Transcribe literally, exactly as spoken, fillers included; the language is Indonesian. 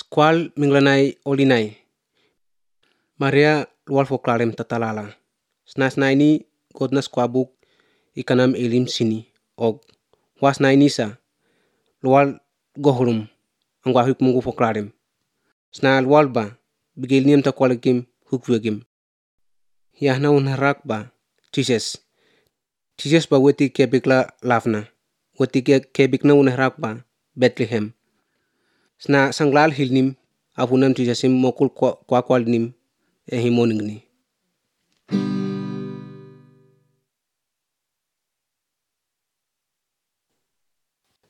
Squal minglanai olinai. Maria lual foklarem tatalala. Snasna ini godna squabuk ikanam elim sini. Og wasna inisa lual gohrum angwahik mungu foklarem. Sna lual ba bigilniam takwalakim hukvegim. Yahna unharak ba Jesus. Jesus ba weti kebikla lafna. Weti kebikna unharak ba Bethlehem. Sna sanglal hilnim afunam Jesusim mokul kwa kwa kwalnim ehimoning ni.